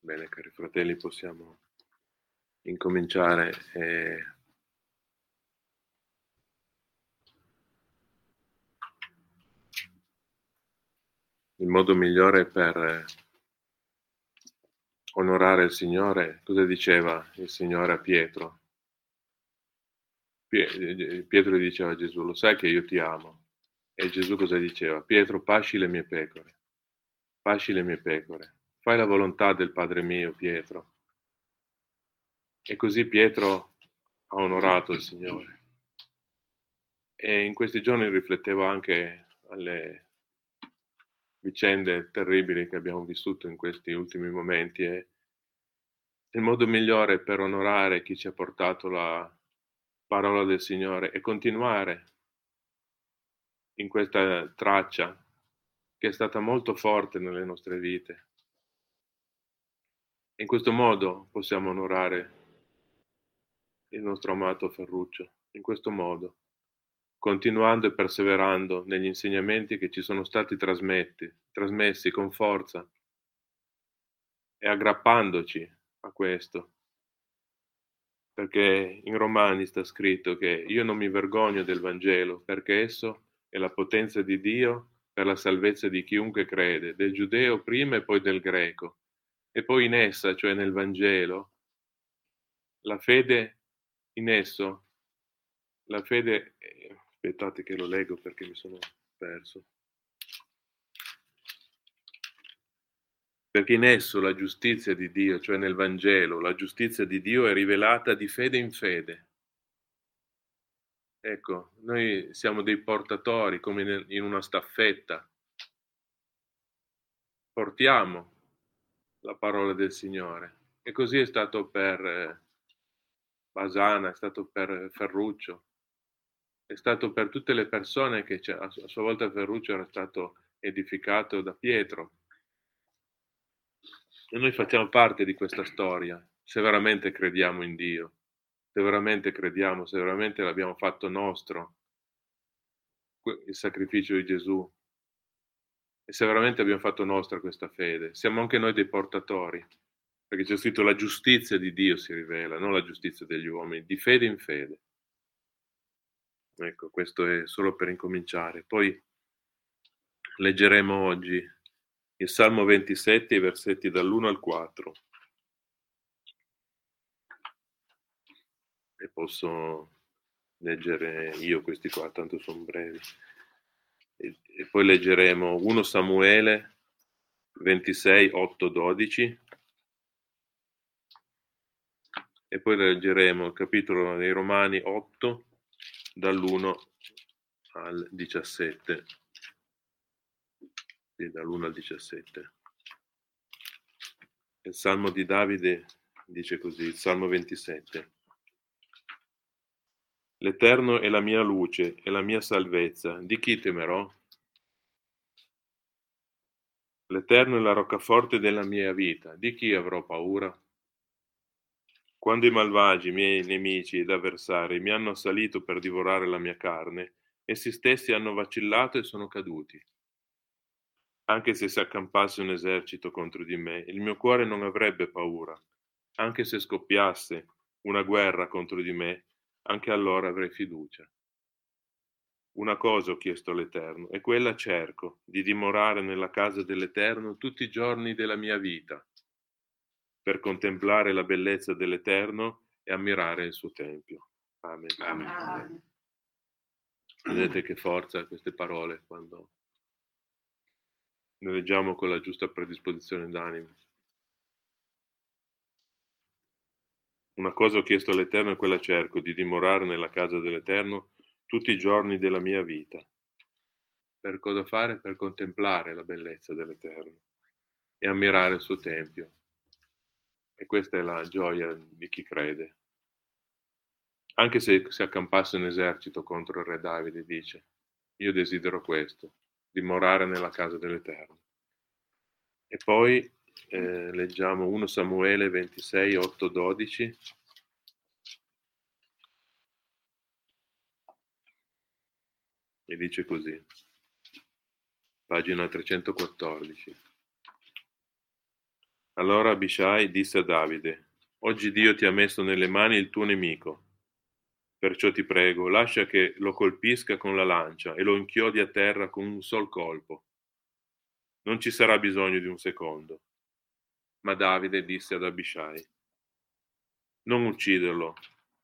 Bene, cari fratelli, possiamo incominciare. Il modo migliore per onorare il Signore, cosa diceva il Signore a Pietro? Pietro gli diceva a Gesù, lo sai che io ti amo. E Gesù cosa diceva? Pietro, pasci le mie pecore, pasci le mie pecore, fai la volontà del Padre mio, Pietro. E così Pietro ha onorato il Signore. E in questi giorni riflettevo anche alle vicende terribili che abbiamo vissuto in questi ultimi momenti, e il modo migliore per onorare chi ci ha portato la parola del Signore è continuare in questa traccia che è stata molto forte nelle nostre vite. In questo modo possiamo onorare il nostro amato Ferruccio, in questo modo, continuando e perseverando negli insegnamenti che ci sono stati trasmessi con forza e aggrappandoci a questo. Perché in Romani sta scritto che io non mi vergogno del Vangelo, perché esso è la potenza di Dio per la salvezza di chiunque crede, del giudeo prima e poi del greco. E poi in essa, cioè nel Vangelo, la fede in esso, la fede, aspettate che lo leggo perché mi sono perso. Perché in esso la giustizia di Dio, cioè nel Vangelo, la giustizia di Dio è rivelata di fede in fede. Ecco, noi siamo dei portatori, come in una staffetta. Portiamo la parola del Signore. E così è stato per Basana, è stato per Ferruccio, è stato per tutte le persone che a sua volta Ferruccio era stato edificato da Pietro. E noi facciamo parte di questa storia, se veramente crediamo in Dio, se veramente crediamo, se veramente l'abbiamo fatto nostro, il sacrificio di Gesù, e se veramente abbiamo fatto nostra questa fede, siamo anche noi dei portatori, perché c'è scritto la giustizia di Dio si rivela, non la giustizia degli uomini, di fede in fede. Ecco, questo è solo per incominciare. Poi leggeremo oggi il Salmo 27, i versetti dall'1 al 4. E posso leggere io questi qua, tanto sono brevi. E poi leggeremo 1 Samuele 26, 8, 12. E poi leggeremo il capitolo dei Romani 8, dall'1 al 17. Sì, dall'1 al 17. Il Salmo di Davide dice così, il Salmo 27. L'Eterno è la mia luce e la mia salvezza, di chi temerò? L'Eterno è la roccaforte della mia vita, di chi avrò paura? Quando i malvagi, miei nemici ed avversari, mi hanno assalito per divorare la mia carne, essi stessi hanno vacillato e sono caduti. Anche se si accampasse un esercito contro di me, il mio cuore non avrebbe paura. Anche se scoppiasse una guerra contro di me, anche allora avrei fiducia. Una cosa ho chiesto all'Eterno, e quella cerco, di dimorare nella casa dell'Eterno tutti i giorni della mia vita, per contemplare la bellezza dell'Eterno e ammirare il suo Tempio. Amen. Amen. Vedete che forza queste parole quando ne leggiamo con la giusta predisposizione d'animo. Una cosa ho chiesto all'Eterno e quella cerco, di dimorare nella casa dell'Eterno tutti i giorni della mia vita. Per cosa fare? Per contemplare la bellezza dell'Eterno e ammirare il suo Tempio. E questa è la gioia di chi crede. Anche se si accampasse un esercito contro il re Davide, dice, io desidero questo, dimorare nella casa dell'Eterno. E poi leggiamo 1 Samuele 26, 8, 12. E dice così, pagina 314. Allora Abishai disse a Davide: Oggi Dio ti ha messo nelle mani il tuo nemico. Perciò ti prego, lascia che lo colpisca con la lancia e lo inchiodi a terra con un sol colpo. Non ci sarà bisogno di un secondo. Ma Davide disse ad Abishai: Non ucciderlo.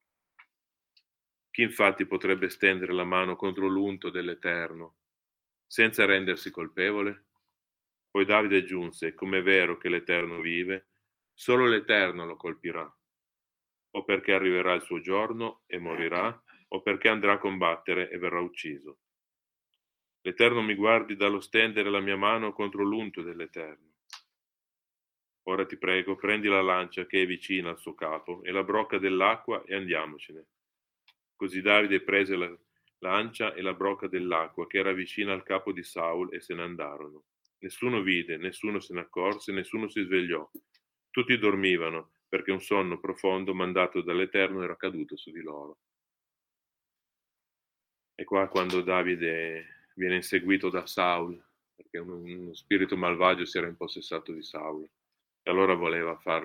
Chi infatti potrebbe stendere la mano contro l'unto dell'Eterno senza rendersi colpevole? Poi Davide aggiunse: Com'è vero che l'Eterno vive, solo l'Eterno lo colpirà, o perché arriverà il suo giorno e morirà, o perché andrà a combattere e verrà ucciso. L'Eterno mi guardi dallo stendere la mia mano contro l'unto dell'Eterno. Ora ti prego, prendi la lancia che è vicina al suo capo e la brocca dell'acqua e andiamocene. Così Davide prese la lancia e la brocca dell'acqua che era vicina al capo di Saul e se ne andarono. Nessuno vide, nessuno se ne accorse, nessuno si svegliò. Tutti dormivano perché un sonno profondo mandato dall'Eterno era caduto su di loro. E qua quando Davide viene inseguito da Saul, perché uno spirito malvagio si era impossessato di Saul, e allora voleva far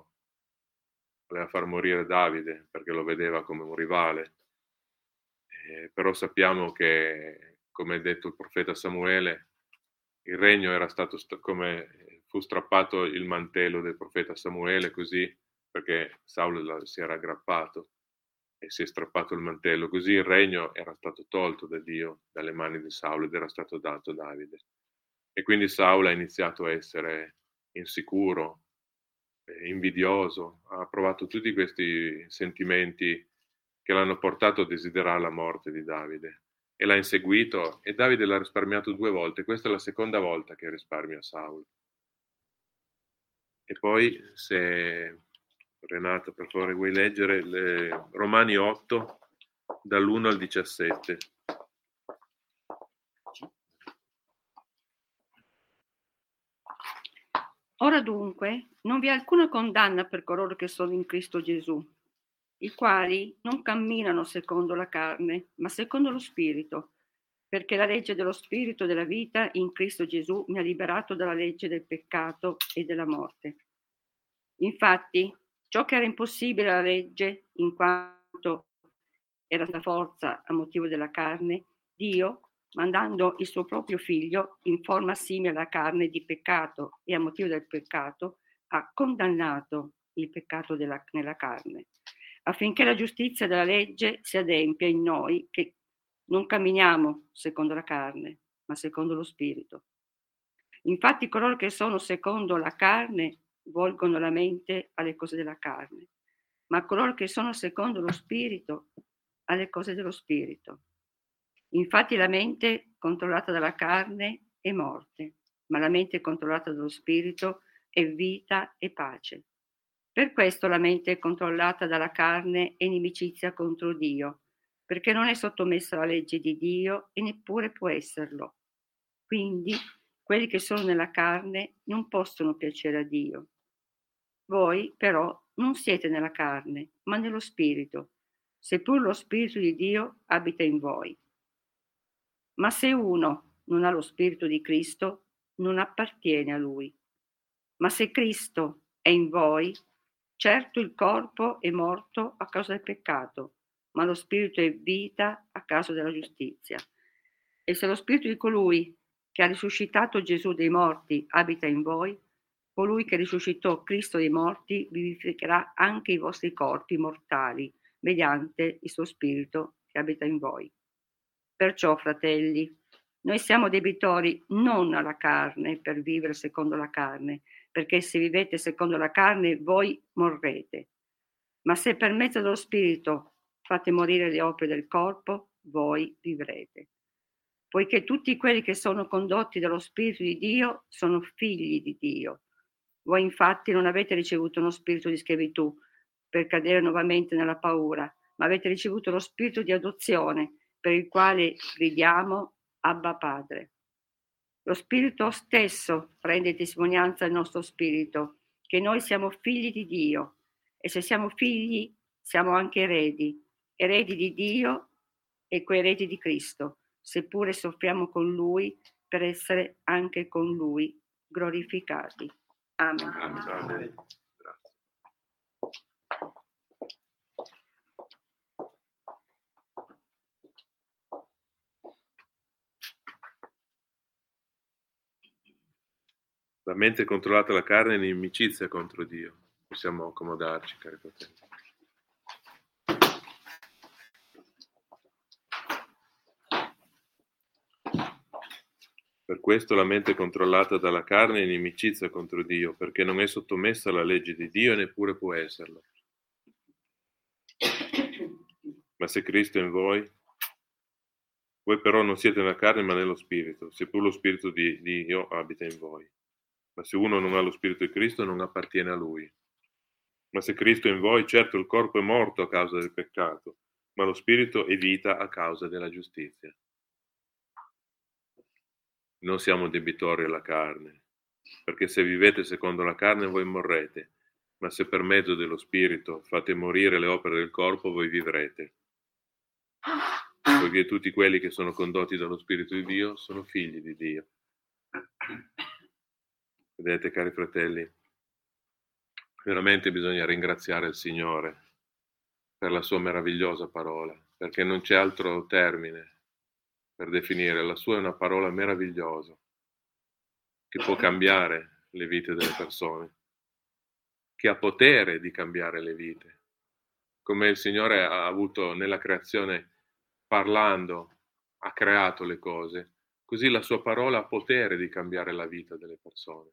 morire Davide perché lo vedeva come un rivale. Però sappiamo che, come ha detto il profeta Samuele, il regno era stato come fu strappato il mantello del profeta Samuele così, perché Saul si era aggrappato e si è strappato il mantello, così il regno era stato tolto da Dio, dalle mani di Saul ed era stato dato a Davide. E quindi Saul ha iniziato a essere insicuro, invidioso, ha provato tutti questi sentimenti che l'hanno portato a desiderare la morte di Davide e l'ha inseguito e Davide l'ha risparmiato 2 volte, questa è la seconda volta che risparmia Saul. E poi se Renato per favore vuoi leggere Romani 8 dall'1 al 17. Ora dunque non vi è alcuna condanna per coloro che sono in Cristo Gesù, i quali non camminano secondo la carne, ma secondo lo Spirito, perché la legge dello Spirito della vita in Cristo Gesù mi ha liberato dalla legge del peccato e della morte. Infatti, ciò che era impossibile alla legge, in quanto era la forza a motivo della carne, Dio, mandando il suo proprio figlio in forma simile alla carne di peccato e a motivo del peccato, ha condannato il peccato nella carne, affinché la giustizia della legge si adempia in noi che non camminiamo secondo la carne, ma secondo lo Spirito. Infatti coloro che sono secondo la carne volgono la mente alle cose della carne, ma coloro che sono secondo lo Spirito alle cose dello Spirito. Infatti la mente controllata dalla carne è morte, ma la mente controllata dallo Spirito è vita e pace. Per questo la mente controllata dalla carne è inimicizia contro Dio, perché non è sottomessa alla legge di Dio e neppure può esserlo. Quindi quelli che sono nella carne non possono piacere a Dio. Voi però non siete nella carne, ma nello Spirito, seppur lo Spirito di Dio abita in voi. Ma se uno non ha lo Spirito di Cristo, non appartiene a lui. Ma se Cristo è in voi, certo il corpo è morto a causa del peccato, ma lo Spirito è vita a causa della giustizia. E se lo Spirito di colui che ha risuscitato Gesù dei morti abita in voi, colui che risuscitò Cristo dei morti vivificherà anche i vostri corpi mortali mediante il suo Spirito che abita in voi. Perciò, fratelli, noi siamo debitori non alla carne per vivere secondo la carne, perché se vivete secondo la carne voi morrete. Ma se per mezzo dello Spirito fate morire le opere del corpo, voi vivrete. Poiché tutti quelli che sono condotti dallo Spirito di Dio sono figli di Dio. Voi infatti non avete ricevuto uno spirito di schiavitù per cadere nuovamente nella paura, ma avete ricevuto lo spirito di adozione per il quale gridiamo Abba Padre. Lo Spirito stesso rende testimonianza al nostro spirito che noi siamo figli di Dio e se siamo figli siamo anche eredi di Dio e coeredi di Cristo, seppure soffriamo con Lui per essere anche con Lui glorificati. Amen. Amen. Grazie. La mente controllata dalla carne è inimicizia contro Dio. Possiamo accomodarci, cari fratelli. Per questo la mente controllata dalla carne è inimicizia contro Dio, perché non è sottomessa alla legge di Dio e neppure può esserlo. Ma se Cristo è in voi però non siete nella carne ma nello Spirito, seppur lo Spirito di Dio abita in voi. Ma se uno non ha lo Spirito di Cristo non appartiene a Lui. Ma se Cristo è in voi, certo il corpo è morto a causa del peccato, ma lo Spirito è vita a causa della giustizia. Non siamo debitori alla carne, perché se vivete secondo la carne voi morrete, ma se per mezzo dello Spirito fate morire le opere del corpo voi vivrete. Poiché tutti quelli che sono condotti dallo Spirito di Dio sono figli di Dio. Vedete, cari fratelli, veramente bisogna ringraziare il Signore per la sua meravigliosa parola, perché non c'è altro termine per definire. La sua è una parola meravigliosa che può cambiare le vite delle persone, che ha potere di cambiare le vite. Come il Signore ha avuto nella creazione, parlando, ha creato le cose, così la sua parola ha potere di cambiare la vita delle persone.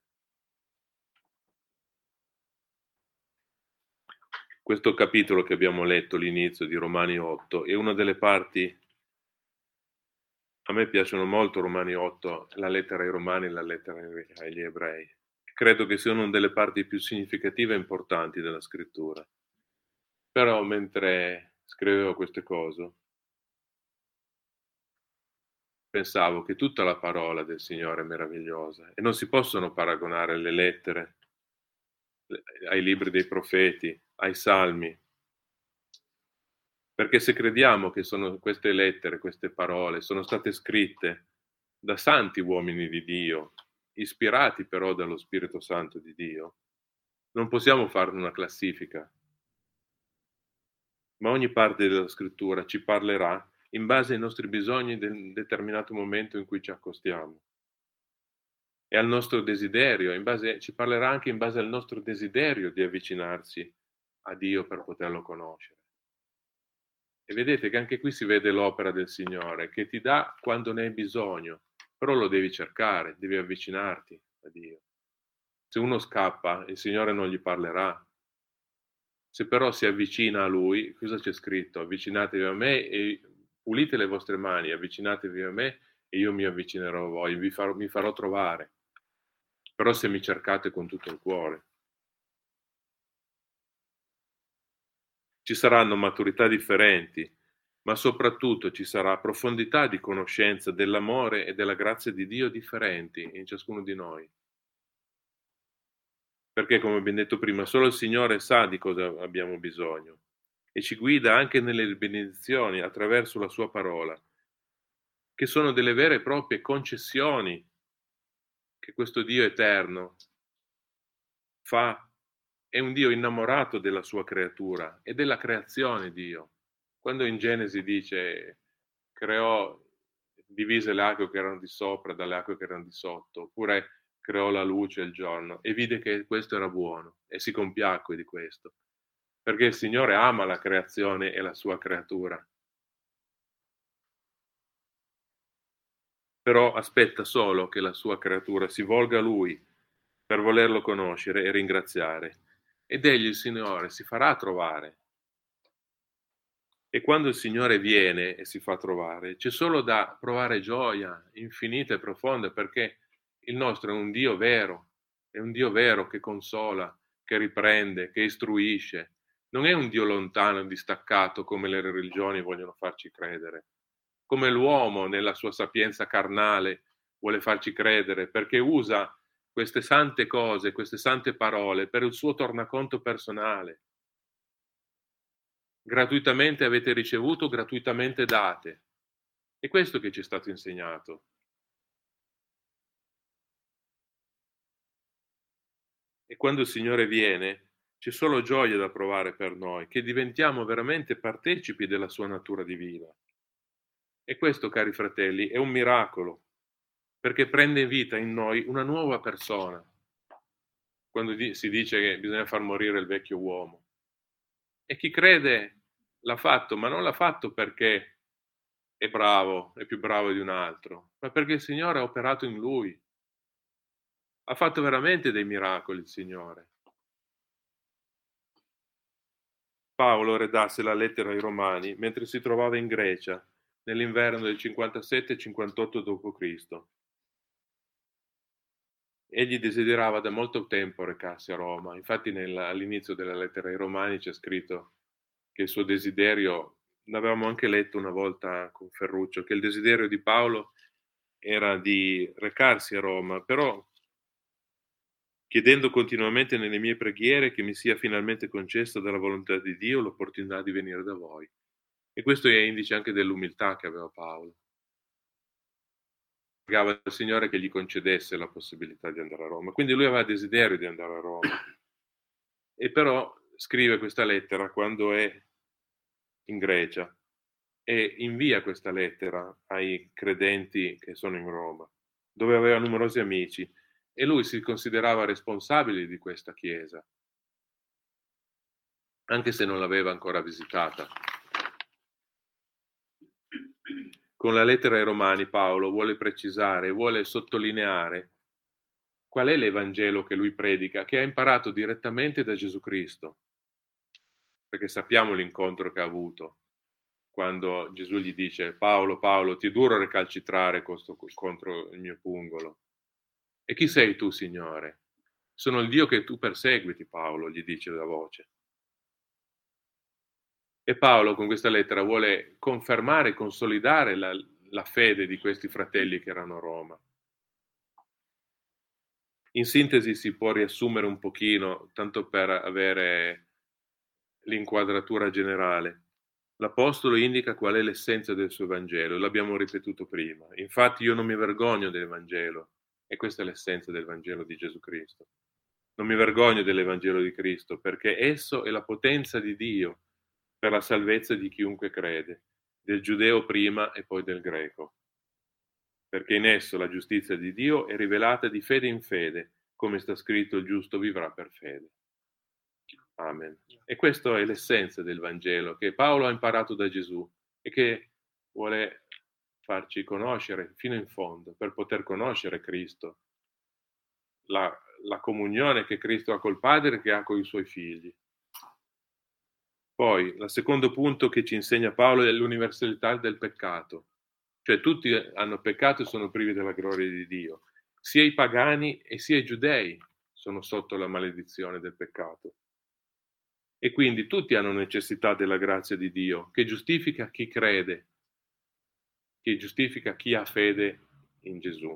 Questo capitolo che abbiamo letto, l'inizio di Romani 8, è una delle parti, a me piacciono molto Romani 8, la lettera ai Romani e la lettera agli Ebrei. Credo che sia una delle parti più significative e importanti della scrittura. Però mentre scrivevo queste cose, pensavo che tutta la parola del Signore è meravigliosa e non si possono paragonare le lettere ai libri dei profeti, ai salmi. Perché se crediamo che sono queste lettere, queste parole, sono state scritte da santi uomini di Dio, ispirati però dallo Spirito Santo di Dio, non possiamo fare una classifica. Ma ogni parte della scrittura ci parlerà in base ai nostri bisogni del determinato momento in cui ci accostiamo. E al nostro desiderio, ci parlerà anche in base al nostro desiderio di avvicinarsi a Dio per poterlo conoscere. E vedete che anche qui si vede l'opera del Signore, che ti dà quando ne hai bisogno, però lo devi cercare, devi avvicinarti a Dio. Se uno scappa, il Signore non gli parlerà. Se però si avvicina a Lui, cosa c'è scritto? Avvicinatevi a me e pulite le vostre mani, avvicinatevi a me e io mi avvicinerò a voi, mi farò trovare. Però se mi cercate con tutto il cuore. Ci saranno maturità differenti, ma soprattutto ci sarà profondità di conoscenza dell'amore e della grazia di Dio differenti in ciascuno di noi. Perché, come abbiamo detto prima, solo il Signore sa di cosa abbiamo bisogno e ci guida anche nelle benedizioni attraverso la sua parola, che sono delle vere e proprie concessioni che questo Dio eterno fa. È un Dio innamorato della sua creatura e della creazione Dio. Quando in Genesi dice creò, divise le acque che erano di sopra dalle acque che erano di sotto, oppure creò la luce e il giorno e vide che questo era buono e si compiacque di questo, perché il Signore ama la creazione e la sua creatura. Però aspetta solo che la sua creatura si volga a Lui per volerlo conoscere e ringraziare. Ed egli, il Signore, si farà trovare. E quando il Signore viene e si fa trovare, c'è solo da provare gioia infinita e profonda, perché il nostro è un Dio vero che consola, che riprende, che istruisce. Non è un Dio lontano, distaccato, come le religioni vogliono farci credere, come l'uomo nella sua sapienza carnale vuole farci credere, perché usa queste sante cose, queste sante parole per il suo tornaconto personale. Gratuitamente avete ricevuto, gratuitamente date. È questo che ci è stato insegnato. E quando il Signore viene, c'è solo gioia da provare per noi, che diventiamo veramente partecipi della sua natura divina. E questo, cari fratelli, è un miracolo, perché prende vita in noi una nuova persona. Quando si dice che bisogna far morire il vecchio uomo. E chi crede l'ha fatto, ma non l'ha fatto perché è bravo, è più bravo di un altro, ma perché il Signore ha operato in lui. Ha fatto veramente dei miracoli il Signore. Paolo redasse la lettera ai Romani mentre si trovava in Grecia nell'inverno del 57-58 d.C. Egli desiderava da molto tempo recarsi a Roma. Infatti all'inizio della lettera ai Romani c'è scritto che il suo desiderio, l'avevamo anche letto una volta con Ferruccio, che il desiderio di Paolo era di recarsi a Roma, però chiedendo continuamente nelle mie preghiere che mi sia finalmente concessa dalla volontà di Dio l'opportunità di venire da voi. E questo è indice anche dell'umiltà che aveva Paolo. Pregava al Signore che gli concedesse la possibilità di andare a Roma. Quindi lui aveva desiderio di andare a Roma. E però scrive questa lettera quando è in Grecia e invia questa lettera ai credenti che sono in Roma, dove aveva numerosi amici, e lui si considerava responsabile di questa chiesa, anche se non l'aveva ancora visitata. Con la lettera ai Romani Paolo vuole precisare, vuole sottolineare qual è l'Evangelo che lui predica, che ha imparato direttamente da Gesù Cristo, perché sappiamo l'incontro che ha avuto quando Gesù gli dice: Paolo, Paolo, ti è duro recalcitrare contro il mio pungolo. E chi sei tu, Signore? Sono il Dio che tu perseguiti, Paolo, gli dice la voce. E Paolo con questa lettera vuole confermare e consolidare la fede di questi fratelli che erano a Roma. In sintesi si può riassumere un pochino, tanto per avere l'inquadratura generale. L'Apostolo indica qual è l'essenza del suo Vangelo, l'abbiamo ripetuto prima. Infatti io non mi vergogno del Vangelo, e questa è l'essenza del Vangelo di Gesù Cristo. Non mi vergogno dell'Evangelo di Cristo, perché esso è la potenza di Dio per la salvezza di chiunque crede, del giudeo prima e poi del greco. Perché in esso la giustizia di Dio è rivelata di fede in fede, come sta scritto: il giusto vivrà per fede. Amen. E questa è l'essenza del Vangelo che Paolo ha imparato da Gesù e che vuole farci conoscere fino in fondo, per poter conoscere Cristo, la comunione che Cristo ha col Padre e che ha con i suoi figli. Poi, il secondo punto che ci insegna Paolo è l'universalità del peccato. Cioè tutti hanno peccato e sono privi della gloria di Dio. Sia i pagani e sia i giudei sono sotto la maledizione del peccato. E quindi tutti hanno necessità della grazia di Dio, che giustifica chi crede, che giustifica chi ha fede in Gesù.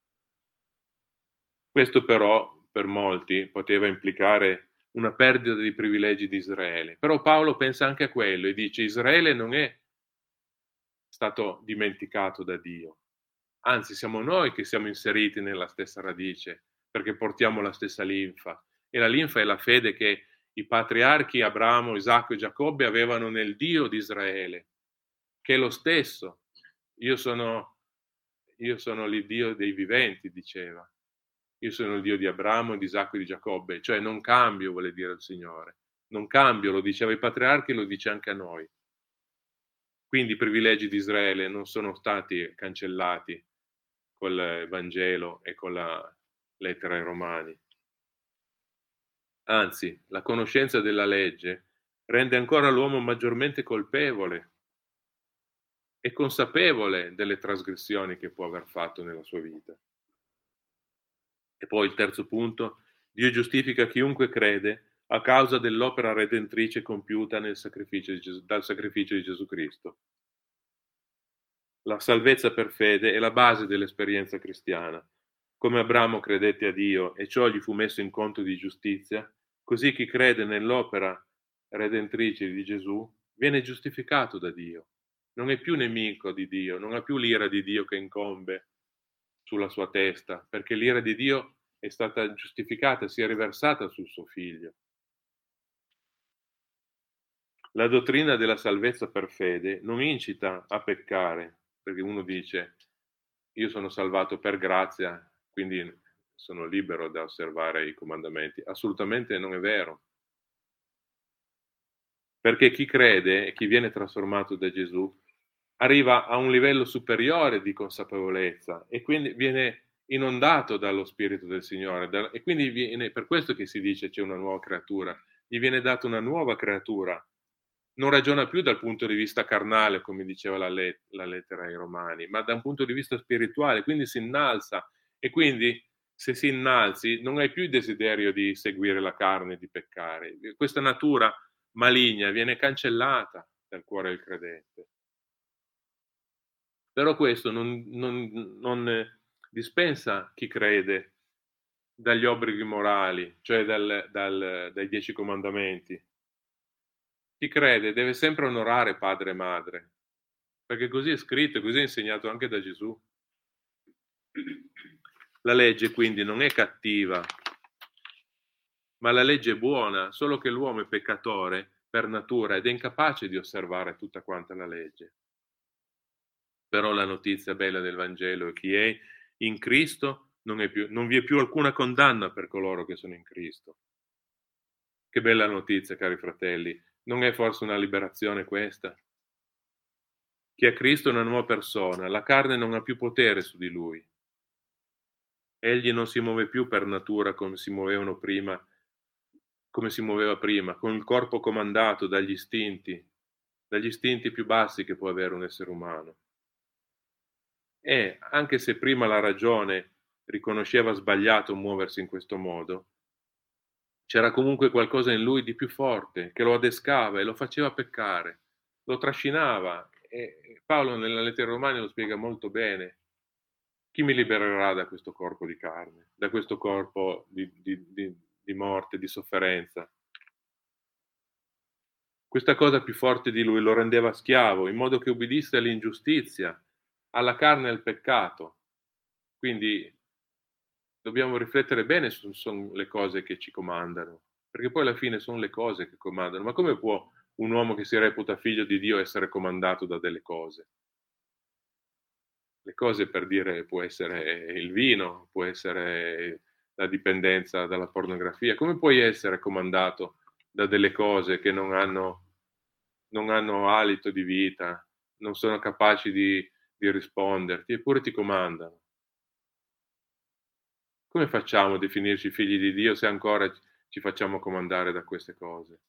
Questo però per molti poteva implicare una perdita dei privilegi di Israele. Però Paolo pensa anche a quello e dice: Israele non è stato dimenticato da Dio, anzi siamo noi che siamo inseriti nella stessa radice, perché portiamo la stessa linfa, e la linfa è la fede che i patriarchi Abramo, Isacco e Giacobbe avevano nel Dio di Israele, che è lo stesso. Io sono l'Iddio dei viventi, diceva. Io sono il Dio di Abramo, di Isacco e di Giacobbe, cioè non cambio, vuole dire il Signore. Non cambio, lo diceva ai patriarchi e lo dice anche a noi. Quindi i privilegi di Israele non sono stati cancellati col Vangelo e con la lettera ai Romani. Anzi, la conoscenza della legge rende ancora l'uomo maggiormente colpevole e consapevole delle trasgressioni che può aver fatto nella sua vita. E poi il terzo punto: Dio giustifica chiunque crede a causa dell'opera redentrice compiuta dal sacrificio di Gesù Cristo. La salvezza per fede è la base dell'esperienza cristiana. Come Abramo credette a Dio e ciò gli fu messo in conto di giustizia, così chi crede nell'opera redentrice di Gesù viene giustificato da Dio. Non è più nemico di Dio, non ha più l'ira di Dio che incombe sulla sua testa, perché l'ira di Dio è stata giustificata, si è riversata sul suo figlio. La dottrina della salvezza per fede non incita a peccare, perché uno dice io sono salvato per grazia, quindi sono libero da osservare i comandamenti. Assolutamente non è vero. Perché chi crede e chi viene trasformato da Gesù arriva a un livello superiore di consapevolezza e quindi viene inondato dallo Spirito del Signore e quindi viene, per questo che si dice c'è una nuova creatura, gli viene data una nuova creatura. Non ragiona più dal punto di vista carnale, come diceva la lettera ai Romani, ma da un punto di vista spirituale, quindi si innalza e quindi se si innalzi non hai più il desiderio di seguire la carne e di peccare. Questa natura maligna viene cancellata dal cuore del credente. Però questo non dispensa chi crede dagli obblighi morali, cioè dai 10 comandamenti. Chi crede deve sempre onorare padre e madre, perché così è scritto e così è insegnato anche da Gesù. La legge quindi non è cattiva, ma la legge è buona, solo che l'uomo è peccatore per natura ed è incapace di osservare tutta quanta la legge. Però la notizia bella del Vangelo è chi è in Cristo non vi è più alcuna condanna per coloro che sono in Cristo. Che bella notizia, cari fratelli. Non è forse una liberazione questa? Chi ha Cristo è una nuova persona, la carne non ha più potere su di lui. Egli non si muove più per natura come si muoveva prima, con il corpo comandato dagli istinti più bassi che può avere un essere umano. E anche se prima la ragione riconosceva sbagliato muoversi in questo modo, c'era comunque qualcosa in lui di più forte che lo adescava e lo faceva peccare, lo trascinava. E Paolo nella lettera ai Romani lo spiega molto bene. Chi mi libererà da questo corpo di carne, da questo corpo di morte, di sofferenza? Questa cosa più forte di lui lo rendeva schiavo, in modo che ubbidisse all'ingiustizia, alla carne e al peccato. Quindi dobbiamo riflettere bene su sono le cose che ci comandano, perché poi alla fine sono le cose che comandano. Ma come può un uomo che si reputa figlio di Dio essere comandato da delle cose? Le cose, per dire, può essere il vino, può essere la dipendenza dalla pornografia. Come puoi essere comandato da delle cose che non hanno alito di vita, non sono capaci di risponderti, eppure ti comandano? Come facciamo a definirci figli di Dio se ancora ci facciamo comandare da queste cose?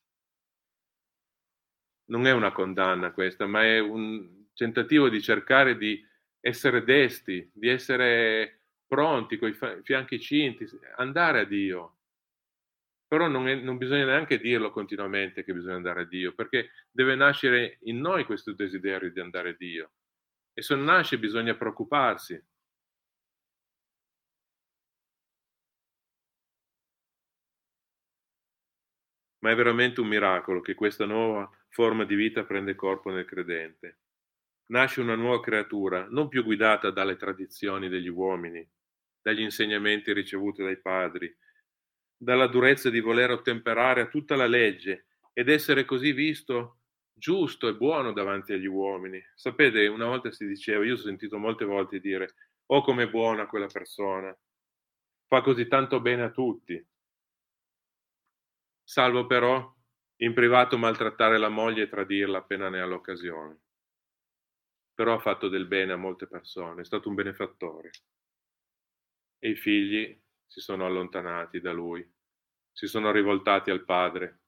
Non è una condanna questa, ma è un tentativo di cercare di essere desti, di essere pronti, coi fianchi cinti, andare a Dio. Però non bisogna neanche dirlo continuamente che bisogna andare a Dio, perché deve nascere in noi questo desiderio di andare a Dio. E se non nasce bisogna preoccuparsi. Ma è veramente un miracolo che questa nuova forma di vita prende corpo nel credente. Nasce una nuova creatura, non più guidata dalle tradizioni degli uomini, dagli insegnamenti ricevuti dai padri, dalla durezza di voler ottemperare a tutta la legge ed essere così visto giusto e buono davanti agli uomini. Sapete, una volta si diceva, io ho sentito molte volte dire, oh com'è buona quella persona, fa così tanto bene a tutti, salvo però in privato maltrattare la moglie e tradirla appena ne ha l'occasione. Però ha fatto del bene a molte persone, è stato un benefattore. E i figli si sono allontanati da lui, si sono rivoltati al padre.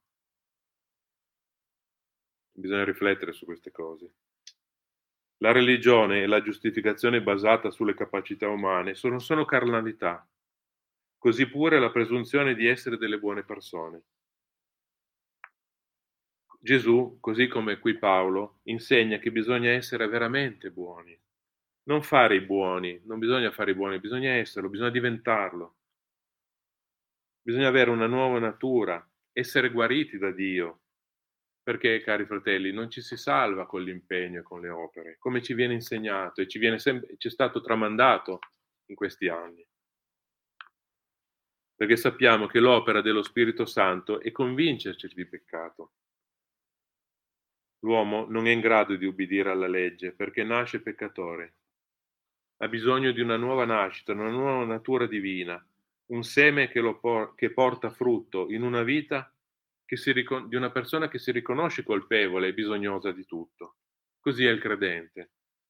Bisogna riflettere su queste cose. La religione e la giustificazione basata sulle capacità umane sono carnalità, così pure la presunzione di essere delle buone persone. Gesù, così come qui Paolo, insegna che bisogna essere veramente buoni. Non fare i buoni, non bisogna fare i buoni, bisogna esserlo, bisogna diventarlo. Bisogna avere una nuova natura, essere guariti da Dio. Perché, cari fratelli, non ci si salva con l'impegno e con le opere, come ci viene insegnato e ci è stato tramandato in questi anni. perché sappiamo che l'opera dello Spirito Santo è convincerci di peccato. L'uomo non è in grado di ubbidire alla legge perché nasce peccatore. Ha bisogno di una nuova nascita, una nuova natura divina, un seme che porta frutto in una vita di una persona che si riconosce colpevole e bisognosa di tutto. Così è il credente.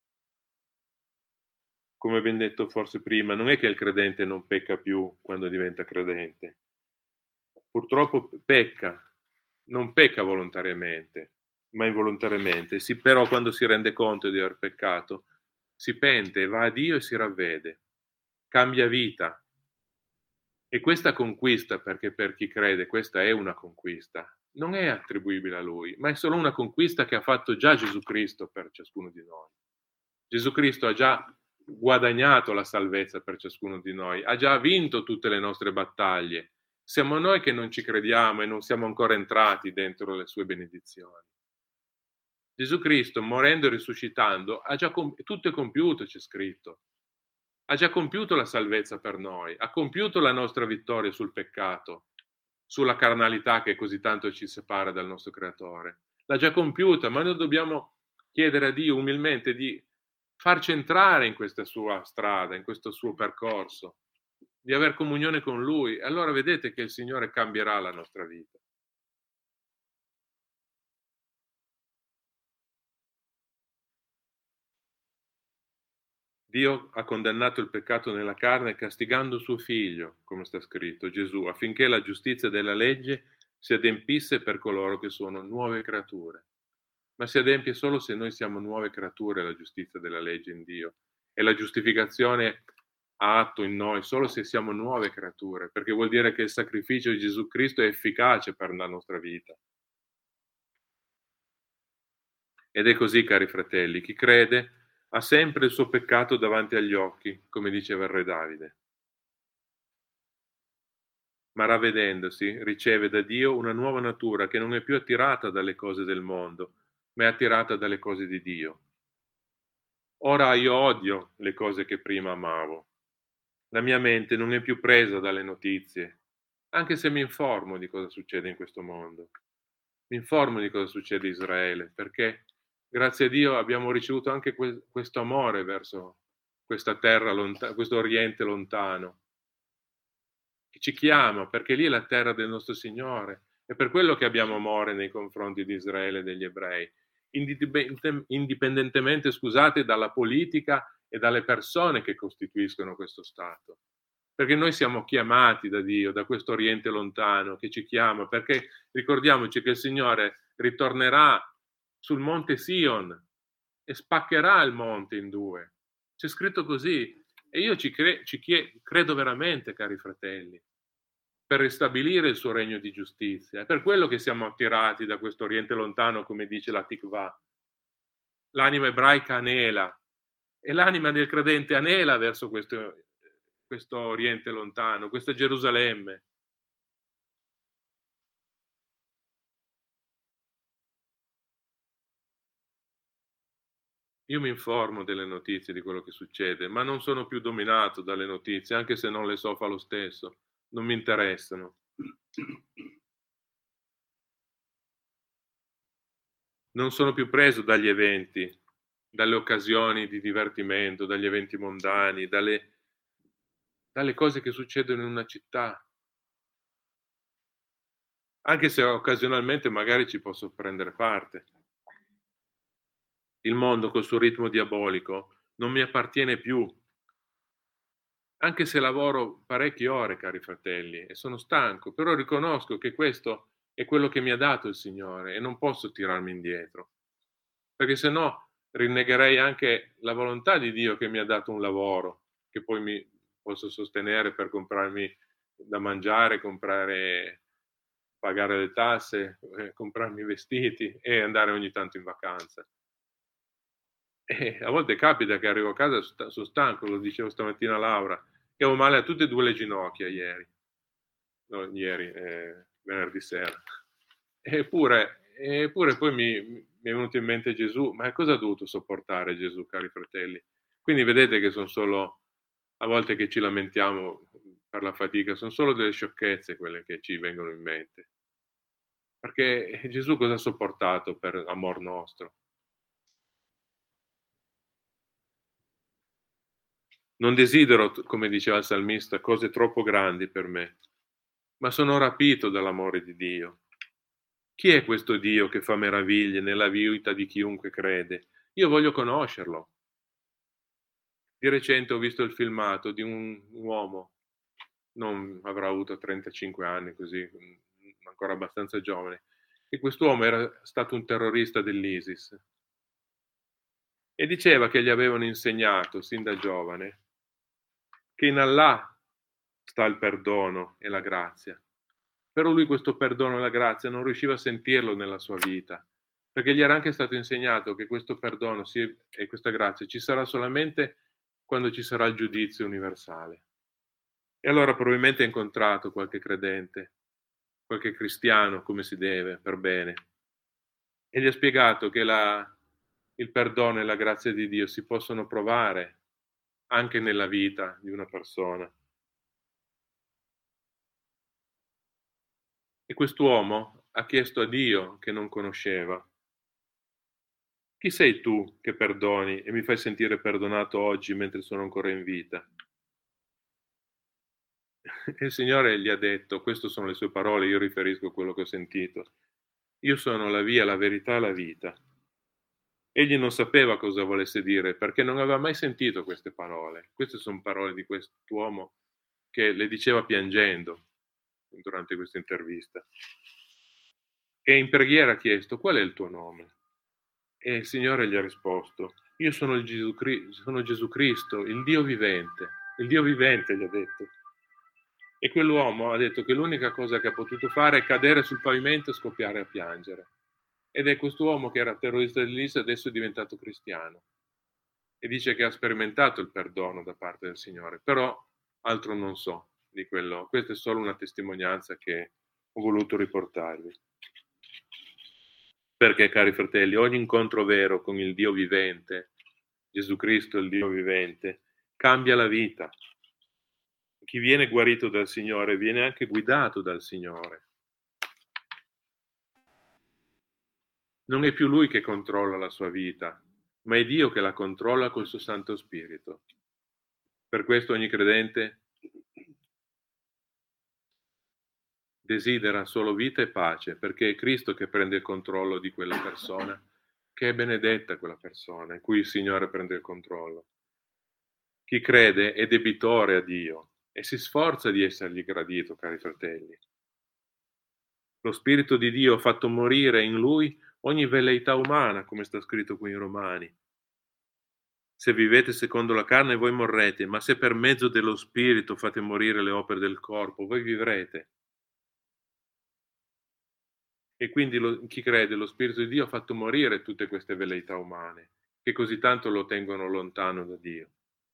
Come ben detto forse prima, non è che il credente non pecca più quando diventa credente. Purtroppo pecca, non pecca volontariamente, ma involontariamente. Però quando si rende conto di aver peccato, si pente, va a Dio e si ravvede, cambia vita. E questa conquista, perché per chi crede questa è una conquista, non è attribuibile a lui, ma è solo una conquista che ha fatto già Gesù Cristo per ciascuno di noi. Gesù Cristo ha già guadagnato la salvezza per ciascuno di noi, ha già vinto tutte le nostre battaglie. Siamo noi che non ci crediamo e non siamo ancora entrati dentro le sue benedizioni. Gesù Cristo, morendo e risuscitando, ha già tutto è compiuto, c'è scritto. Ha già compiuto la salvezza per noi, ha compiuto la nostra vittoria sul peccato, sulla carnalità che così tanto ci separa dal nostro Creatore. L'ha già compiuta, ma noi dobbiamo chiedere a Dio umilmente di farci entrare in questa sua strada, in questo suo percorso, di aver comunione con Lui. Allora vedete che il Signore cambierà la nostra vita. Dio ha condannato il peccato nella carne castigando suo figlio, come sta scritto, Gesù, affinché la giustizia della legge si adempisse per coloro che sono nuove creature. Ma si adempie solo se noi siamo nuove creature la giustizia della legge in Dio. E la giustificazione ha atto in noi solo se siamo nuove creature, perché vuol dire che il sacrificio di Gesù Cristo è efficace per la nostra vita. Ed è così, cari fratelli, chi crede ha sempre il suo peccato davanti agli occhi, come diceva il re Davide. Ma ravvedendosi riceve da Dio una nuova natura che non è più attirata dalle cose del mondo, ma è attirata dalle cose di Dio. Ora io odio le cose che prima amavo. La mia mente non è più presa dalle notizie, anche se mi informo di cosa succede in questo mondo. Mi informo di cosa succede in Israele, perché grazie a Dio abbiamo ricevuto anche questo amore verso questa terra lontana, questo Oriente lontano, che ci chiama, perché lì è la terra del nostro Signore. È per quello che abbiamo amore nei confronti di Israele e degli ebrei, indipendentemente, scusate, dalla politica e dalle persone che costituiscono questo Stato. Perché noi siamo chiamati da Dio, da questo Oriente lontano che ci chiama, perché ricordiamoci che il Signore ritornerà sul monte Sion e spaccherà il monte in due. C'è scritto così. E io credo veramente, cari fratelli, per ristabilire il suo regno di giustizia. È per quello che siamo attirati da questo Oriente lontano, come dice la Tikvah. L'anima ebraica anela e l'anima del credente anela verso questo Oriente lontano, questa Gerusalemme. Io mi informo delle notizie di quello che succede, ma non sono più dominato dalle notizie, anche se non le so fa lo stesso, non mi interessano. Non sono più preso dagli eventi, dalle occasioni di divertimento, dagli eventi mondani, dalle cose che succedono in una città. Anche se occasionalmente magari ci posso prendere parte. Il mondo col suo ritmo diabolico non mi appartiene più. Anche se lavoro parecchie ore, cari fratelli, e sono stanco, però riconosco che questo è quello che mi ha dato il Signore e non posso tirarmi indietro. Perché se no rinnegherei anche la volontà di Dio che mi ha dato un lavoro, che poi mi posso sostenere per comprarmi da mangiare, pagare le tasse, comprarmi i vestiti e andare ogni tanto in vacanza. E a volte capita che arrivo a casa, sono stanco, lo dicevo stamattina a Laura, che avevo male a tutte e due le ginocchia ieri, venerdì sera. Eppure poi mi è venuto in mente Gesù, ma cosa ha dovuto sopportare Gesù, cari fratelli? Quindi vedete che sono solo a volte che ci lamentiamo per la fatica, sono solo delle sciocchezze quelle che ci vengono in mente. Perché Gesù cosa ha sopportato per amor nostro? Non desidero, come diceva il salmista, cose troppo grandi per me, ma sono rapito dall'amore di Dio. Chi è questo Dio che fa meraviglie nella vita di chiunque crede? Io voglio conoscerlo. Di recente ho visto il filmato di un uomo, non avrà avuto 35 anni, così, ancora abbastanza giovane, e quest'uomo era stato un terrorista dell'ISIS e diceva che gli avevano insegnato sin da giovane che in Allah sta il perdono e la grazia. Però lui questo perdono e la grazia non riusciva a sentirlo nella sua vita, perché gli era anche stato insegnato che questo perdono e questa grazia ci sarà solamente quando ci sarà il giudizio universale. E allora probabilmente ha incontrato qualche credente, qualche cristiano come si deve, per bene, e gli ha spiegato che il perdono e la grazia di Dio si possono provare anche nella vita di una persona. E quest'uomo ha chiesto a Dio, che non conosceva: chi sei tu che perdoni e mi fai sentire perdonato oggi mentre sono ancora in vita? E il Signore gli ha detto, queste sono le sue parole, io riferisco a quello che ho sentito: io sono la via, la verità e la vita. Egli non sapeva cosa volesse dire perché non aveva mai sentito queste parole. Queste sono parole di quest'uomo che le diceva piangendo durante questa intervista. E in preghiera ha chiesto: qual è il tuo nome? E il Signore gli ha risposto: io sono sono Gesù Cristo, il Dio vivente. Il Dio vivente, gli ha detto. E quell'uomo ha detto che l'unica cosa che ha potuto fare è cadere sul pavimento e scoppiare a piangere. Ed è quest'uomo che era terrorista dell'ISIS, adesso è diventato cristiano. E dice che ha sperimentato il perdono da parte del Signore, però altro non so di quello. Questa è solo una testimonianza che ho voluto riportarvi. Perché, cari fratelli, ogni incontro vero con il Dio vivente, Gesù Cristo, il Dio vivente, cambia la vita. Chi viene guarito dal Signore viene anche guidato dal Signore. Non è più lui che controlla la sua vita, ma è Dio che la controlla col suo Santo Spirito. Per questo ogni credente desidera solo vita e pace, perché è Cristo che prende il controllo di quella persona, che è benedetta quella persona, in cui il Signore prende il controllo. Chi crede è debitore a Dio e si sforza di essergli gradito, cari fratelli. Lo Spirito di Dio ha fatto morire in lui ogni velleità umana, come sta scritto qui in Romani. Se vivete secondo la carne, voi morrete, ma se per mezzo dello Spirito fate morire le opere del corpo, voi vivrete. E quindi chi crede, lo Spirito di Dio ha fatto morire tutte queste velleità umane, che così tanto lo tengono lontano da Dio.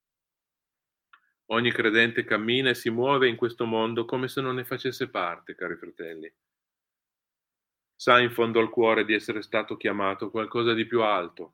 Ogni credente cammina e si muove in questo mondo come se non ne facesse parte, cari fratelli. Sa in fondo al cuore di essere stato chiamato a qualcosa di più alto,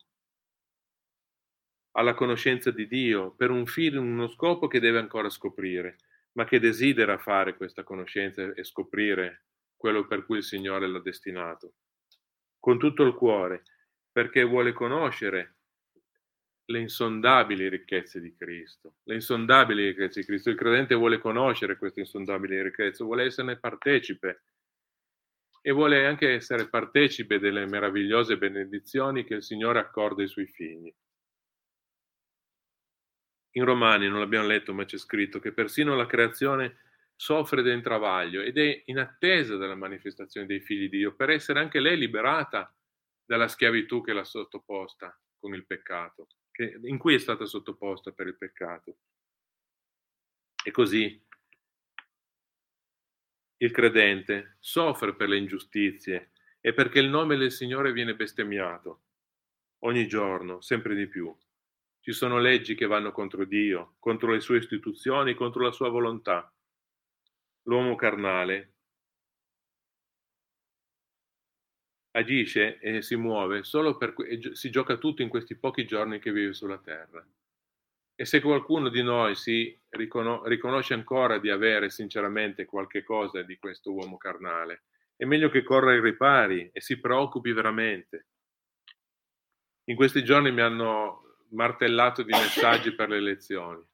alla conoscenza di Dio, per un fine, uno scopo che deve ancora scoprire, ma che desidera fare questa conoscenza e scoprire quello per cui il Signore l'ha destinato. Con tutto il cuore, perché vuole conoscere le insondabili ricchezze di Cristo. Le insondabili ricchezze di Cristo. Il credente vuole conoscere queste insondabili ricchezze, vuole esserne partecipe e vuole anche essere partecipe delle meravigliose benedizioni che il Signore accorda ai suoi figli. In Romani non l'abbiamo letto, ma c'è scritto che persino la creazione soffre del travaglio ed è in attesa della manifestazione dei figli di Dio per essere anche lei liberata dalla schiavitù che l'ha sottoposta con il peccato, in cui è stata sottoposta per il peccato. E così il credente soffre per le ingiustizie e perché il nome del Signore viene bestemmiato ogni giorno, sempre di più. Ci sono leggi che vanno contro Dio, contro le sue istituzioni, contro la sua volontà. L'uomo carnale agisce e si muove solo si gioca tutto in questi pochi giorni che vive sulla terra. E se qualcuno di noi si riconosce ancora di avere sinceramente qualche cosa di questo uomo carnale, è meglio che corra ai ripari e si preoccupi veramente. In questi giorni mi hanno martellato di messaggi per le elezioni.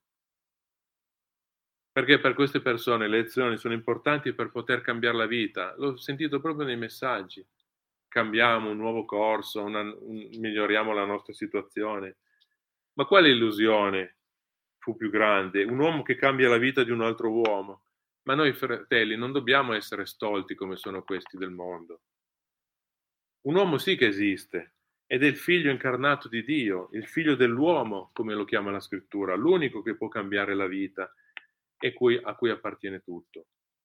Perché per queste persone le elezioni sono importanti per poter cambiare la vita. L'ho sentito proprio nei messaggi. Cambiamo un nuovo corso, miglioriamo la nostra situazione. Ma quale illusione fu più grande? Un uomo che cambia la vita di un altro uomo. Ma noi fratelli non dobbiamo essere stolti come sono questi del mondo. Un uomo sì che esiste, ed è il figlio incarnato di Dio, il figlio dell'uomo, come lo chiama la scrittura, l'unico che può cambiare la vita e a cui appartiene tutto.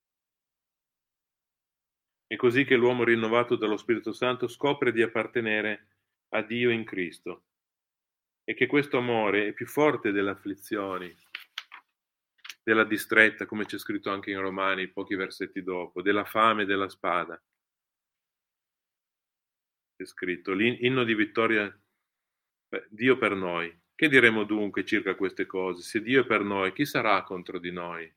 È così che l'uomo rinnovato dallo Spirito Santo scopre di appartenere a Dio in Cristo e che questo amore è più forte delle afflizioni, della distretta, come c'è scritto anche in Romani pochi versetti dopo, della fame e della spada. È scritto l'inno di vittoria, Dio per noi. Che diremo dunque circa queste cose? Se Dio è per noi, chi sarà contro di noi?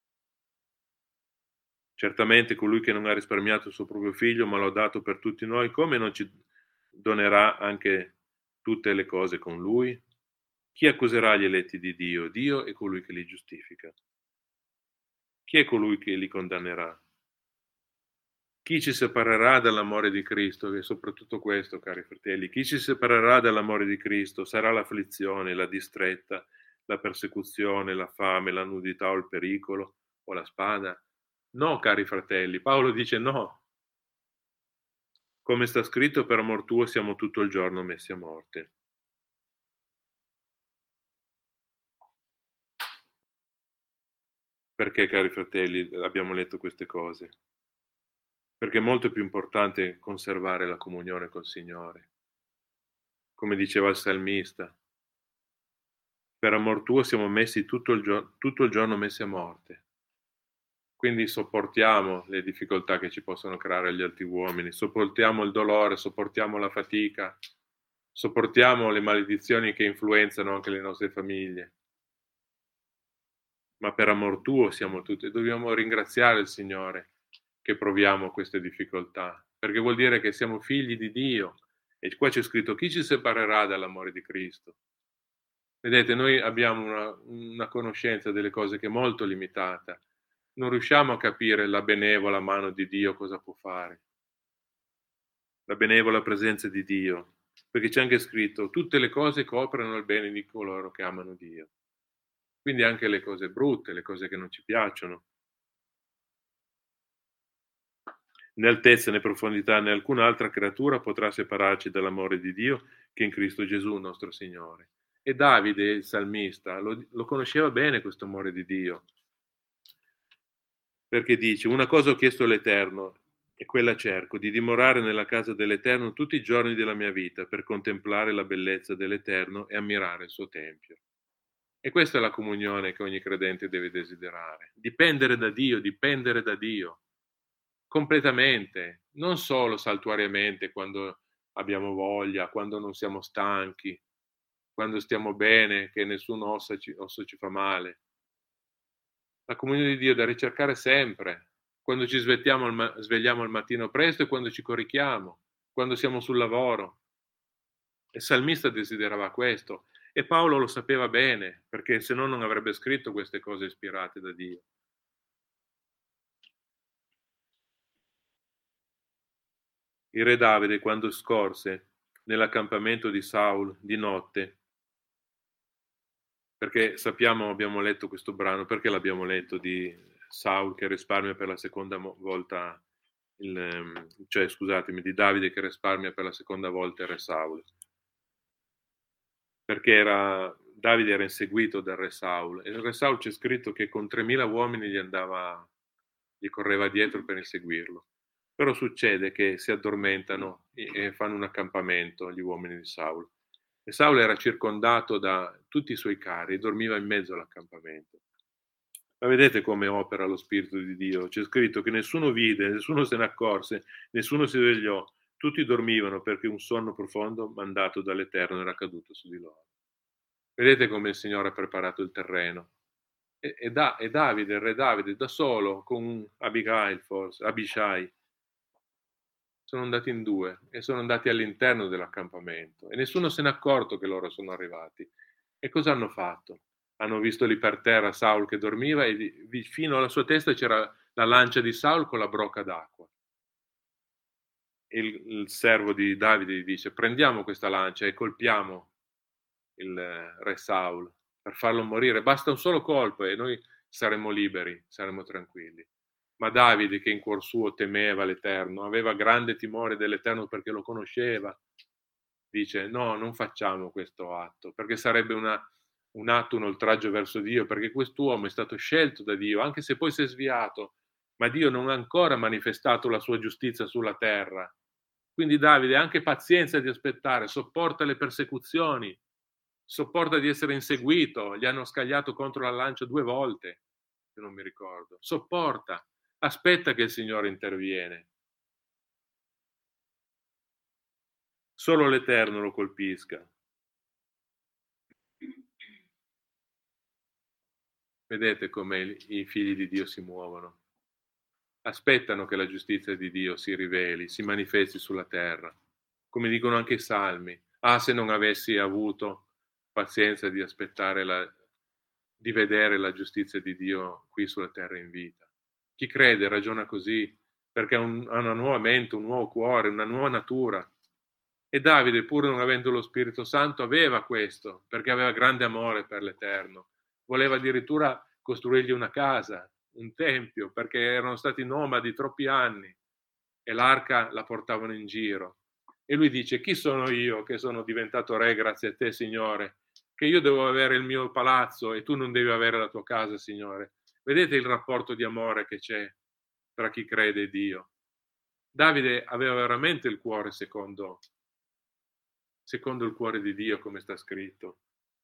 Certamente colui che non ha risparmiato il suo proprio figlio, ma lo ha dato per tutti noi, come non ci donerà anche tutte le cose con lui? Chi accuserà gli eletti di Dio? Dio è colui che li giustifica. Chi è colui che li condannerà? Chi ci separerà dall'amore di Cristo? E soprattutto questo, cari fratelli, chi ci separerà dall'amore di Cristo? Sarà l'afflizione, la distretta, la persecuzione, la fame, la nudità o il pericolo o la spada? No, cari fratelli, Paolo dice no. Come sta scritto, per amor tuo siamo tutto il giorno messi a morte. Perché, cari fratelli, abbiamo letto queste cose? Perché è molto più importante conservare la comunione col Signore. Come diceva il salmista, per amor tuo siamo messi tutto il giorno messi a morte. Quindi sopportiamo le difficoltà che ci possono creare gli altri uomini, sopportiamo il dolore, sopportiamo la fatica, sopportiamo le maledizioni che influenzano anche le nostre famiglie. Ma per amor tuo siamo tutti, dobbiamo ringraziare il Signore che proviamo queste difficoltà, perché vuol dire che siamo figli di Dio. E qua c'è scritto: chi ci separerà dall'amore di Cristo? Vedete, noi abbiamo una conoscenza delle cose che è molto limitata. Non riusciamo a capire la benevola mano di Dio cosa può fare, la benevola presenza di Dio, perché c'è anche scritto: tutte le cose coprono il bene di coloro che amano Dio. Quindi anche le cose brutte, le cose che non ci piacciono. Né altezza né profondità né alcun'altra creatura potrà separarci dall'amore di Dio che è in Cristo Gesù nostro Signore. E Davide, il salmista, lo conosceva bene questo amore di Dio, perché dice: una cosa ho chiesto all'Eterno e quella cerco, di dimorare nella casa dell'Eterno tutti i giorni della mia vita, per contemplare la bellezza dell'Eterno e ammirare il suo Tempio. E questa è la comunione che ogni credente deve desiderare, dipendere da Dio, completamente, non solo saltuariamente quando abbiamo voglia, quando non siamo stanchi, quando stiamo bene, che nessun osso ci fa male. La comunione di Dio è da ricercare sempre, quando ci svegliamo al mattino presto e quando ci corichiamo, quando siamo sul lavoro. Il salmista desiderava questo e Paolo lo sapeva bene, perché se no non avrebbe scritto queste cose ispirate da Dio. Il re Davide, quando scorse nell'accampamento di Saul di notte, perché sappiamo, abbiamo letto questo brano, perché l'abbiamo letto, di Saul che risparmia per la seconda volta, di Davide che risparmia per la seconda volta il re Saul. Perché Davide era inseguito dal re Saul, e il re Saul c'è scritto che con 3.000 uomini gli correva dietro per inseguirlo. Però succede che si addormentano e fanno un accampamento gli uomini di Saul. E Saul era circondato da tutti i suoi carri e dormiva in mezzo all'accampamento. Ma vedete come opera lo Spirito di Dio? C'è scritto che nessuno vide, nessuno se ne accorse, nessuno si svegliò, tutti dormivano perché un sonno profondo mandato dall'Eterno era caduto su di loro. Vedete come il Signore ha preparato il terreno. E Davide, il re Davide, da solo, con Abigail forse, Abishai, sono andati in due e sono andati all'interno dell'accampamento e nessuno se n'è accorto che loro sono arrivati. E cosa hanno fatto? Hanno visto lì per terra Saul che dormiva e fino alla sua testa c'era la lancia di Saul con la brocca d'acqua. E il servo di Davide gli dice: prendiamo questa lancia e colpiamo il re Saul per farlo morire. Basta un solo colpo e noi saremmo liberi, saremmo tranquilli. Ma Davide, che in cuor suo temeva l'Eterno, aveva grande timore dell'Eterno perché lo conosceva, dice: no, non facciamo questo atto, perché sarebbe un atto, un oltraggio verso Dio, perché quest'uomo è stato scelto da Dio, anche se poi si è sviato, ma Dio non ha ancora manifestato la sua giustizia sulla terra. Quindi Davide ha anche pazienza di aspettare, sopporta le persecuzioni, sopporta di essere inseguito, gli hanno scagliato contro la lancia 2 volte, se non mi ricordo. Sopporta, aspetta che il Signore interviene. Solo l'Eterno lo colpisca. Vedete come i figli di Dio si muovono. Aspettano che la giustizia di Dio si riveli, si manifesti sulla terra. Come dicono anche i salmi. Ah, se non avessi avuto pazienza di aspettare di vedere la giustizia di Dio qui sulla terra in vita. Chi crede ragiona così perché ha una nuova mente, un nuovo cuore, una nuova natura. E Davide, pur non avendo lo Spirito Santo, aveva questo, perché aveva grande amore per l'Eterno. Voleva addirittura costruirgli una casa, un tempio, perché erano stati nomadi troppi anni e l'arca la portavano in giro. E lui dice: chi sono io che sono diventato re grazie a te, Signore? Che io devo avere il mio palazzo e tu non devi avere la tua casa, Signore. Vedete il rapporto di amore che c'è tra chi crede in Dio. Davide aveva veramente il cuore secondo il cuore di Dio, come sta scritto.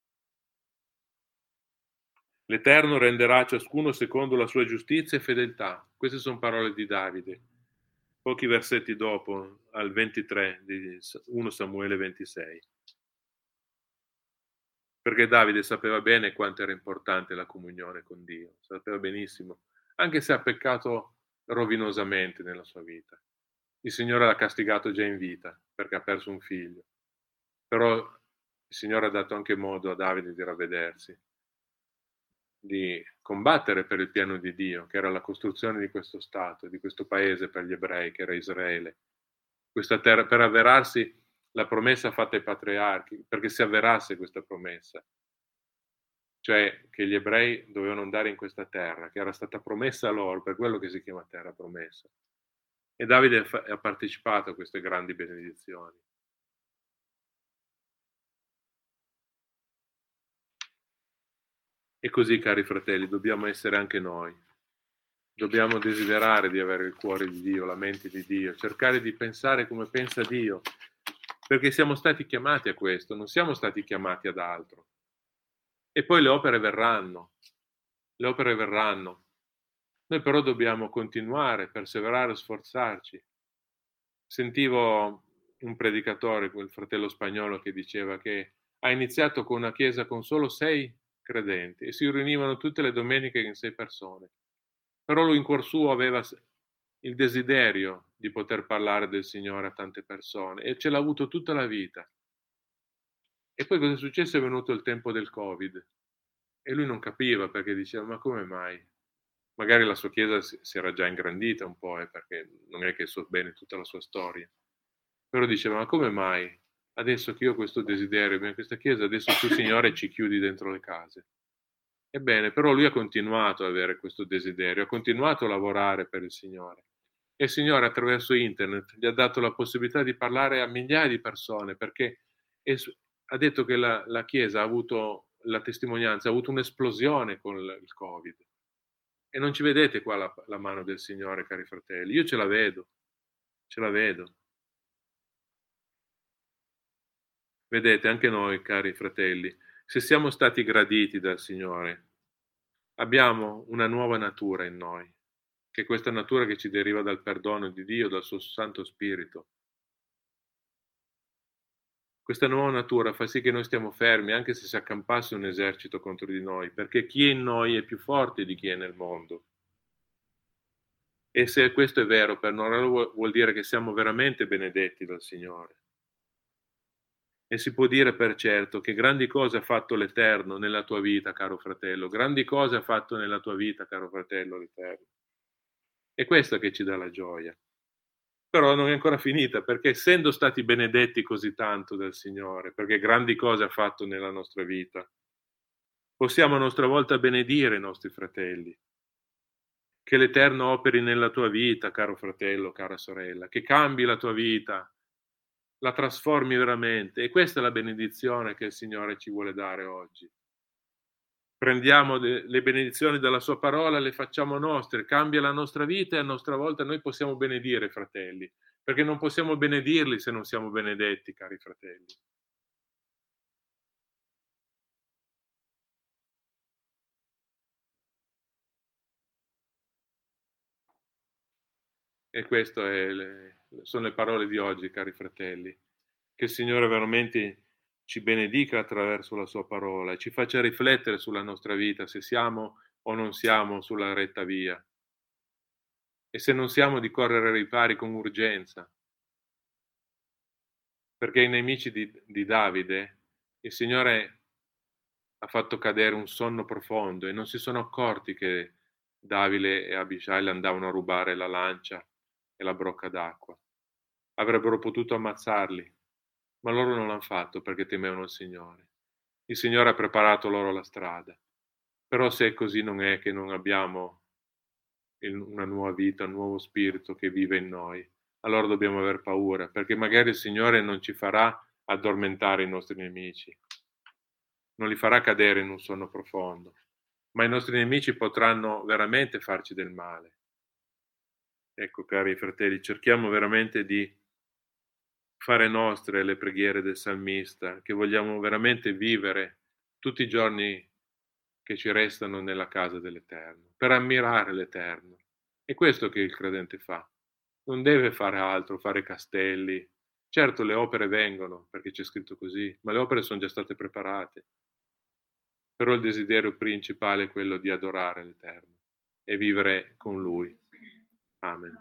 L'Eterno renderà a ciascuno secondo la sua giustizia e fedeltà. Queste sono parole di Davide. Pochi versetti dopo, al 23 di 1 Samuele 26. Perché Davide sapeva bene quanto era importante la comunione con Dio, sapeva benissimo, anche se ha peccato rovinosamente nella sua vita. Il Signore l'ha castigato già in vita, perché ha perso un figlio. Però il Signore ha dato anche modo a Davide di ravvedersi, di combattere per il piano di Dio, che era la costruzione di questo Stato, di questo paese per gli ebrei, che era Israele. Questa terra, per avverarsi la promessa fatta ai patriarchi, perché si avverasse questa promessa, cioè che gli ebrei dovevano andare in questa terra, che era stata promessa loro, per quello che si chiama terra promessa. E Davide ha partecipato a queste grandi benedizioni. E così, cari fratelli, dobbiamo essere anche noi. Dobbiamo desiderare di avere il cuore di Dio, la mente di Dio, cercare di pensare come pensa Dio, perché siamo stati chiamati a questo, non siamo stati chiamati ad altro. E poi le opere verranno. Noi però dobbiamo continuare, perseverare, sforzarci. Sentivo un predicatore, quel fratello spagnolo, che diceva che ha iniziato con una chiesa con solo 6 credenti e si riunivano tutte le domeniche in 6 persone. Però lui in cuor suo aveva il desiderio di poter parlare del Signore a tante persone e ce l'ha avuto tutta la vita. E poi cosa è successo? È venuto il tempo del Covid e lui non capiva, perché diceva: ma come mai? Magari la sua chiesa si era già ingrandita un po', perché non è che so bene tutta la sua storia. Però diceva: ma come mai? Adesso che io ho questo desiderio, in questa chiesa, adesso tu, Signore, ci chiudi dentro le case. Ebbene, però lui ha continuato ad avere questo desiderio, ha continuato a lavorare per il Signore. E il Signore, attraverso internet, gli ha dato la possibilità di parlare a migliaia di persone, perché ha detto che la Chiesa ha avuto la testimonianza, ha avuto un'esplosione con il Covid. E non ci vedete qua la mano del Signore, cari fratelli? Io ce la vedo. Vedete, anche noi, cari fratelli, se siamo stati graditi dal Signore, abbiamo una nuova natura in noi, che è questa natura che ci deriva dal perdono di Dio, dal suo Santo Spirito. Questa nuova natura fa sì che noi stiamo fermi, anche se si accampasse un esercito contro di noi, perché chi è in noi è più forte di chi è nel mondo. E se questo è vero per noi, allora vuol dire che siamo veramente benedetti dal Signore. E si può dire per certo che grandi cose ha fatto l'Eterno nella tua vita, caro fratello, grandi cose ha fatto nella tua vita, caro fratello, l'Eterno. È questo che ci dà la gioia. Però non è ancora finita, perché essendo stati benedetti così tanto dal Signore, perché grandi cose ha fatto nella nostra vita, possiamo a nostra volta benedire i nostri fratelli. Che l'Eterno operi nella tua vita, caro fratello, cara sorella, che cambi la tua vita, la trasformi veramente. E questa è la benedizione che il Signore ci vuole dare oggi. Prendiamo le benedizioni dalla sua parola, le facciamo nostre, cambia la nostra vita e a nostra volta noi possiamo benedire i fratelli, perché non possiamo benedirli se non siamo benedetti, cari fratelli. E queste sono le parole di oggi, cari fratelli. Che il Signore veramente ci benedica attraverso la sua parola e ci faccia riflettere sulla nostra vita, se siamo o non siamo sulla retta via. E se non siamo di correre ai ripari con urgenza. Perché i nemici di Davide, il Signore ha fatto cadere un sonno profondo e non si sono accorti che Davide e Abishai andavano a rubare la lancia e la brocca d'acqua. Avrebbero potuto ammazzarli, ma loro non l'hanno fatto perché temevano il Signore. Il Signore ha preparato loro la strada. Però se così non è che non abbiamo una nuova vita, un nuovo spirito che vive in noi, allora dobbiamo aver paura, perché magari il Signore non ci farà addormentare i nostri nemici, non li farà cadere in un sonno profondo, ma i nostri nemici potranno veramente farci del male. Ecco, cari fratelli, cerchiamo veramente di fare nostre le preghiere del salmista, che vogliamo veramente vivere tutti i giorni che ci restano nella casa dell'Eterno, per ammirare l'Eterno. È questo che il credente fa. Non deve fare altro, fare castelli. Certo, le opere vengono, perché c'è scritto così, ma le opere sono già state preparate. Però il desiderio principale è quello di adorare l'Eterno e vivere con Lui. Amen.